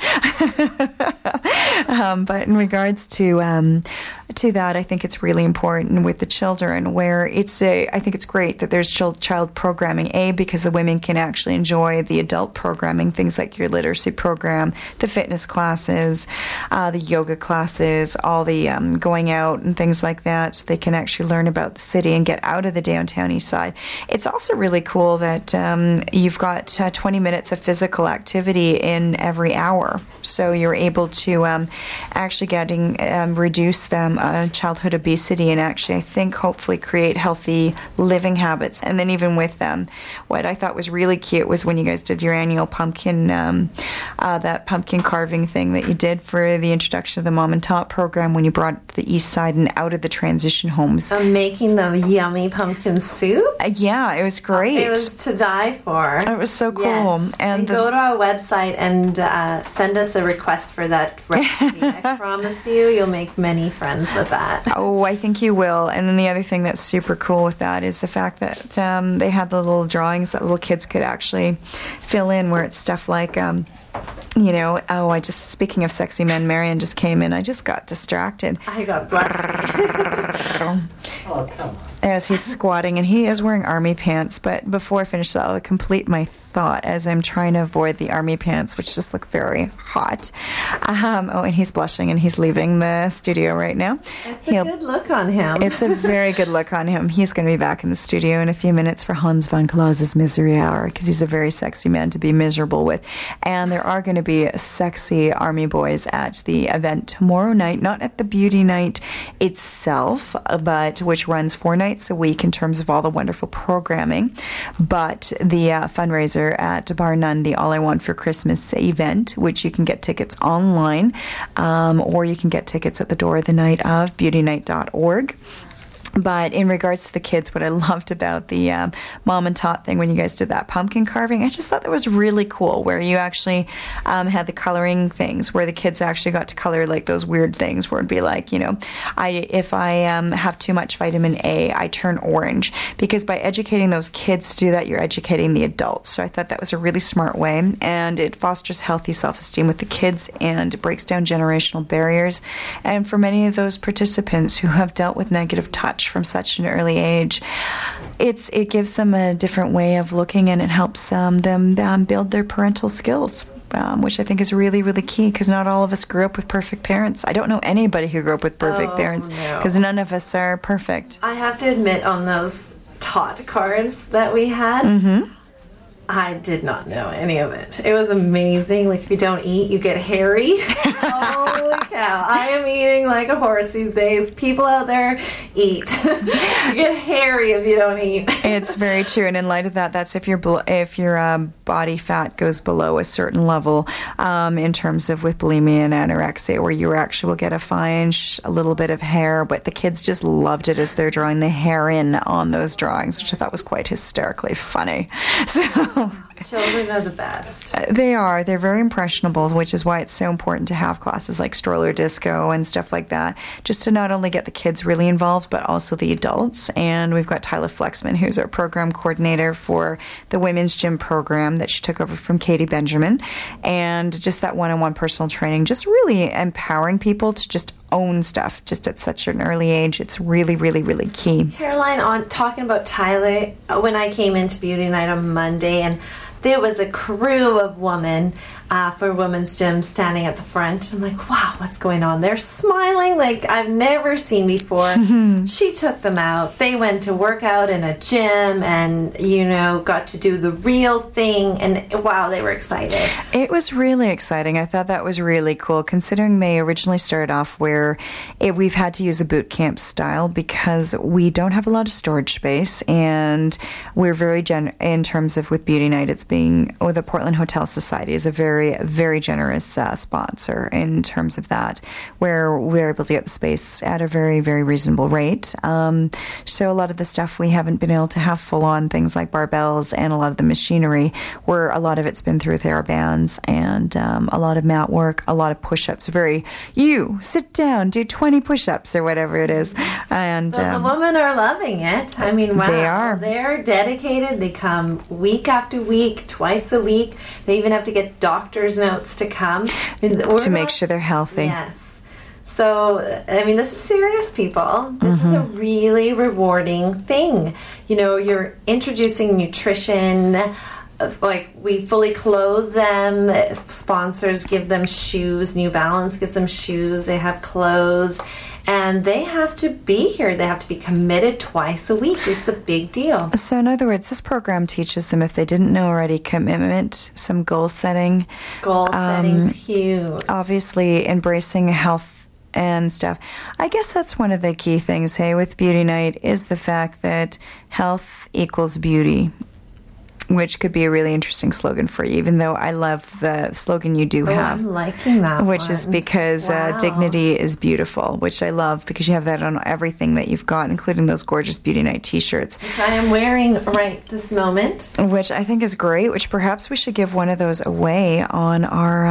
But in regards to that, I think it's really important with the children, where I think it's great that there's child programming, because the women can actually enjoy the adult programming, things like your literacy program, the fitness classes, the yoga classes, all the going out and things like that, so they can actually learn about the city and get out of the downtown east side. It's also really cool that you've got 20 minutes of physical activity in every hour, so you're able to actually reduce them childhood obesity, and actually I think hopefully create healthy living habits. And then even with them, what I thought was really cute was when you guys did your annual pumpkin, that pumpkin carving thing that you did for the introduction of the Mom and Tot program, when you brought the east side and out of the transition homes. I'm making the yummy pumpkin soup. Yeah, it was great. It was to die for. It was so cool. Yes. And go to our website and send us a request for that recipe. I promise you'll make many friends with that. Oh, I think you will. And then the other thing that's super cool with that is the fact that they had the little drawings that little kids could actually fill in, where it's stuff like speaking of sexy men, Marion just came in. I just got distracted. I got blushed. Oh, come on. As he's squatting, and he is wearing army pants. But before I finish that, I'll complete my thought as I'm trying to avoid the army pants, which just look very hot. And he's blushing, and he's leaving the studio right now. It's a good look on him. It's a very good look on him. He's going to be back in the studio in a few minutes for Hans von Claus's Misery Hour, because he's a very sexy man to be miserable with. And there are going to be sexy army boys at the event tomorrow night, not at the Beauty Night itself, but which runs 4 nights a week in terms of all the wonderful programming, but the fundraiser at Bar None, the All I Want for Christmas event, which you can get tickets online, or you can get tickets at the door of the night of beautynight.org. But in regards to the kids, what I loved about the Mom and Tot thing when you guys did that pumpkin carving, I just thought that was really cool, where you actually had the coloring things, where the kids actually got to color like those weird things where it'd be like, if I have too much vitamin A, I turn orange. Because by educating those kids to do that, you're educating the adults. So I thought that was a really smart way, and it fosters healthy self-esteem with the kids, and it breaks down generational barriers. And for many of those participants who have dealt with negative touch, much from such an early age. It gives them a different way of looking, and it helps them build their parental skills. Which I think is really, really key, because not all of us grew up with perfect parents. I don't know anybody who grew up with perfect parents, because none of us are perfect. I have to admit, on those Tot cards that we had, I did not know any of it. It was amazing. Like, if you don't eat, you get hairy. Holy cow. I am eating like a horse these days. People out there eat. You get hairy if you don't eat. It's very true. And in light of that, that's if your body fat goes below a certain level, in terms of with bulimia and anorexia, where you actually will get a little bit of hair. But the kids just loved it as they're drawing the hair in on those drawings, which I thought was quite hysterically funny. So children are the best. They are. They're very impressionable, which is why it's so important to have classes like stroller disco and stuff like that, just to not only get the kids really involved, but also the adults. And we've got Tyler Flexman, who's our program coordinator for the women's gym program that she took over from Katie Benjamin. And just that one-on-one personal training, just really empowering people to just own stuff just at such an early age. It's really, really, really key. Caroline, on talking about Tyler, when I came into Beauty Night on Monday, and there was a crew of women for women's gym standing at the front. I'm like, wow, what's going on? They're smiling like I've never seen before. She took them out. They went to work out in a gym and, got to do the real thing. And wow, they were excited. It was really exciting. I thought that was really cool, considering they originally started off where we've had to use a boot camp style because we don't have a lot of storage space, and we're very in terms of with Beauty Night, it's being, the Portland Hotel Society is a very, very generous sponsor in terms of that, where we're able to get the space at a very, very reasonable rate. So a lot of the stuff we haven't been able to have full on things like barbells and a lot of the machinery, where a lot of it's been through TheraBands and a lot of mat work, a lot of push-ups. You sit down, do 20 push-ups or whatever it is. And the women are loving it. I mean, wow. They are. They're dedicated. They come week after week, twice a week. They even have to get doctor's notes to come. To make sure they're healthy. Yes. So, I mean, this is serious, people. This is a really rewarding thing. You're introducing nutrition. Like, we fully clothe them. Sponsors give them shoes. New Balance gives them shoes. They have clothes. And they have to be here. They have to be committed twice a week. It's a big deal. So in other words, this program teaches them, if they didn't know already, commitment, some goal setting. Goal setting's huge. Obviously, embracing health and stuff. I guess that's one of the key things, with Beauty Night, is the fact that health equals beauty, which could be a really interesting slogan for you, even though I love the slogan you do have. I'm liking that Which one. is because dignity is beautiful, which I love, because you have that on everything that you've got, including those gorgeous Beauty Night t-shirts. Which I am wearing right this moment. Which I think is great, which perhaps we should give one of those away on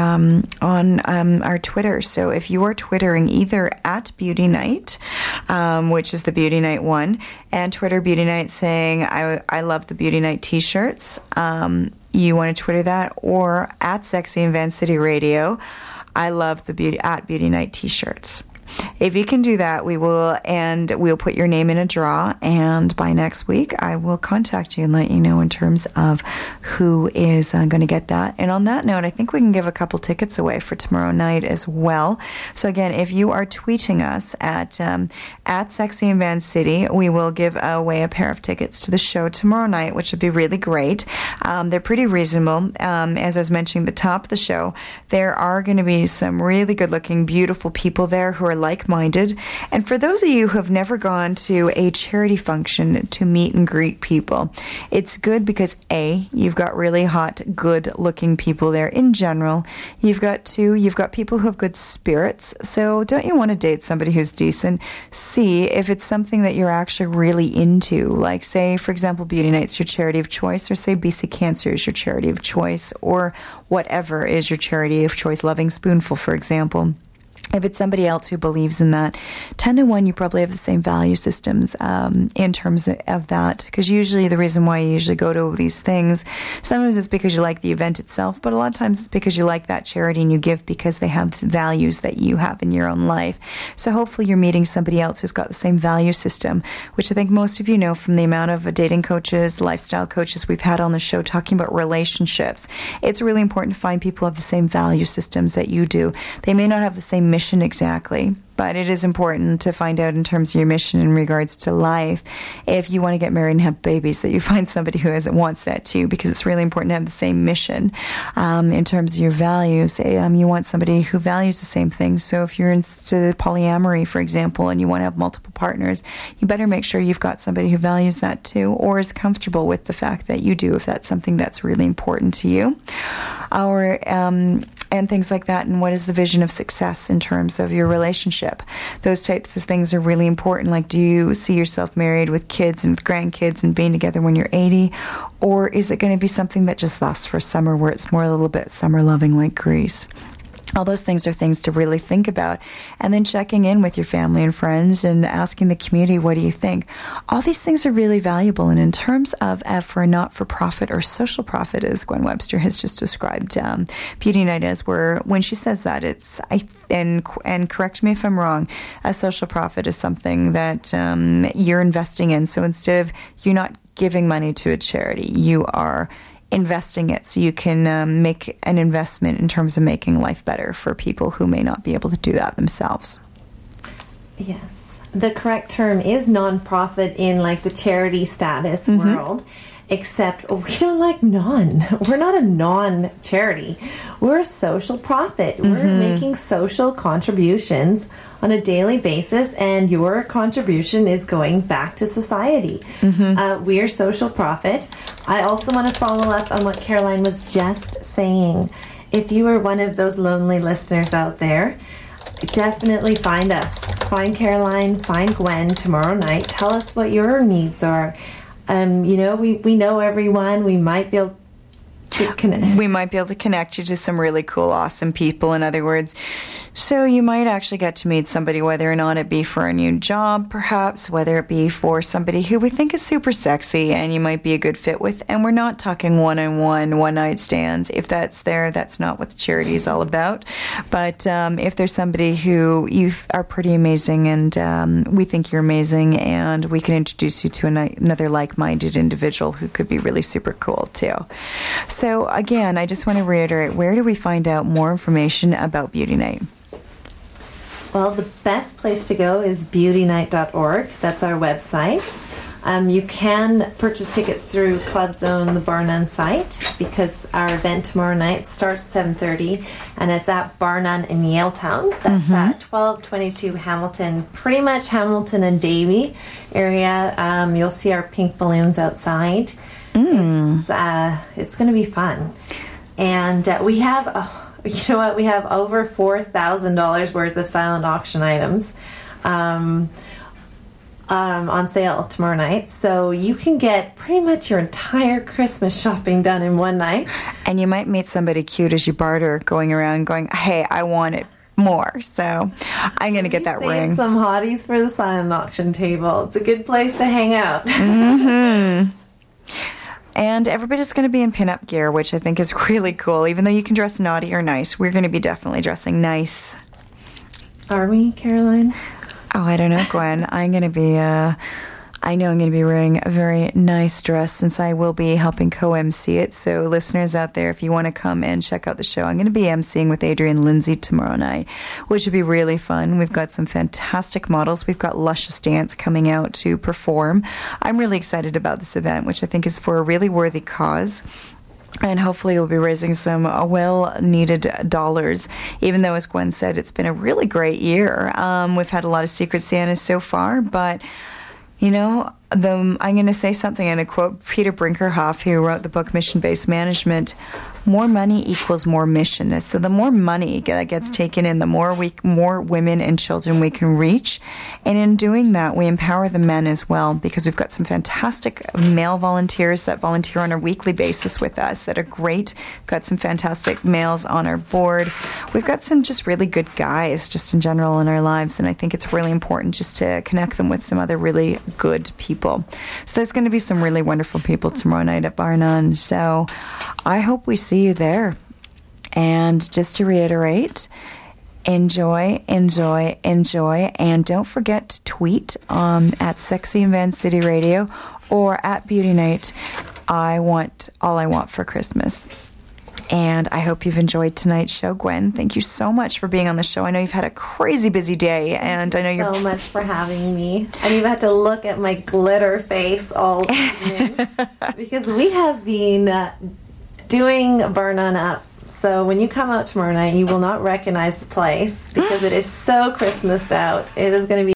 our Twitter. So if you are Twittering either at Beauty Night, which is the Beauty Night one, and Twitter Beauty Night saying, I love the Beauty Night t-shirts, you want to Twitter that, or at Sexy and Van City Radio, I love the Beauty Night t-shirts. If you can do that, we'll put your name in a draw, and by next week I will contact you and let you know in terms of who is going to get that. And on that note, I think we can give a couple tickets away for tomorrow night as well. So again, if you are tweeting us at Sexy and Van City, we will give away a pair of tickets to the show tomorrow night, which would be really great. They're pretty reasonable. As I was mentioning at the top of the show, there are going to be some really good-looking, beautiful people there who are like-minded. And for those of you who have never gone to a charity function to meet and greet people, it's good because A, you've got really hot, good-looking people there in general. You've got people who have good spirits. So don't you want to date somebody who's decent? C, if it's something that you're actually really into, like say, for example, Beauty Night's your charity of choice, or say BC Cancer is your charity of choice, or whatever is your charity of choice, Loving Spoonful, for example. If it's somebody else who believes in that, 10 to 1, you probably have the same value systems in terms of that. Because usually the reason why you usually go to these things, sometimes it's because you like the event itself, but a lot of times it's because you like that charity and you give because they have the values that you have in your own life. So hopefully you're meeting somebody else who's got the same value system, which I think most of you know from the amount of dating coaches, lifestyle coaches we've had on the show talking about relationships. It's really important to find people who have the same value systems that you do. They may not have the same mission exactly, but it is important to find out in terms of your mission in regards to life. If you want to get married and have babies, that you find somebody who wants that too, because it's really important to have the same mission in terms of your values. You want somebody who values the same things. So if you're into polyamory, for example, and you want to have multiple partners, you better make sure you've got somebody who values that too, or is comfortable with the fact that you do, if that's something that's really important to you. And things like that, and what is the vision of success in terms of your relationship. Those types of things are really important. Like, do you see yourself married with kids and with grandkids and being together when you're 80? Or is it going to be something that just lasts for summer, where it's more a little bit summer loving like Greece? All those things are things to really think about. And then checking in with your family and friends and asking the community, what do you think? All these things are really valuable. And in terms of for not-for-profit or social profit, as Gwen Webster has just described Beauty Night as, where when she says that, it's, and correct me if I'm wrong, a social profit is something that you're investing in. So instead of, you're not giving money to a charity, you are investing it so you can make an investment in terms of making life better for people who may not be able to do that themselves. Yes. The correct term is nonprofit in like the charity status world, except we don't like non. We're not a non-charity. We're a social profit. We're making social contributions on a daily basis, and your contribution is going back to society. We are social profit. I also want to follow up on what Caroline was just saying. If you are one of those lonely listeners out there, definitely find us. Find Caroline, find Gwen tomorrow night. Tell us what your needs are. We know everyone. We might be able to connect. We might be able to connect you to some really cool, awesome people. In other words, so you might actually get to meet somebody, whether or not it be for a new job, perhaps, whether it be for somebody who we think is super sexy and you might be a good fit with. And we're not talking one-on-one, one-night stands. If that's there, that's not what the charity is all about. But if there's somebody who you are pretty amazing and we think you're amazing, and we can introduce you to another like-minded individual who could be really super cool too. So again, I just want to reiterate, where do we find out more information about Beauty Night? Well, the best place to go is beautynight.org. That's our website. You can purchase tickets through Club Zone, the Bar None site, because our event tomorrow night starts at 7:30, and it's at Bar None in Yaletown. That's at 1222 Hamilton, pretty much Hamilton and Davie area. You'll see our pink balloons outside. It's going to be fun. And we have... You know what? We have over $4,000 worth of silent auction items on sale tomorrow night. So you can get pretty much your entire Christmas shopping done in one night. And you might meet somebody cute as you barter, going around going, hey, I want it more. So I'm going to get that ring. Some hotties for the silent auction table. It's a good place to hang out. And everybody's going to be in pinup gear, which I think is really cool. Even though you can dress naughty or nice, we're going to be definitely dressing nice. Are we, Caroline? Oh, I don't know, Gwen. I'm going to be wearing a very nice dress, since I will be helping co-MC it. So listeners out there, if you want to come and check out the show, I'm going to be emceeing with Adrienne Lindsay tomorrow night, which would be really fun. We've got some fantastic models. We've got Luscious Dance coming out to perform. I'm really excited about this event, which I think is for a really worthy cause. And hopefully we'll be raising some well-needed dollars, even though, as Gwen said, it's been a really great year. We've had a lot of Secret Santas so far, but... I'm going to say something and a quote Peter Brinkerhoff, who wrote the book Mission-Based Management. More money equals more mission. So the more money that gets taken in, the more women and children we can reach. And in doing that, we empower the men as well, because we've got some fantastic male volunteers that volunteer on a weekly basis with us that are great. We've got some fantastic males on our board. We've got some just really good guys just in general in our lives, and I think it's really important just to connect them with some other really good people. So there's going to be some really wonderful people tomorrow night at Bar None. So I hope we see you there. And just to reiterate, enjoy, enjoy, enjoy. And don't forget to tweet at Sexy and Van City Radio or at Beauty Night. I want all I want for Christmas. And I hope you've enjoyed tonight's show. Gwen, thank you so much for being on the show. I know you've had a crazy busy day, and I know you're so much for having me. And you've had to look at my glitter face all evening because we have been doing Bar None up. So when you come out tomorrow night, you will not recognize the place because it is so Christmased out. It is going to be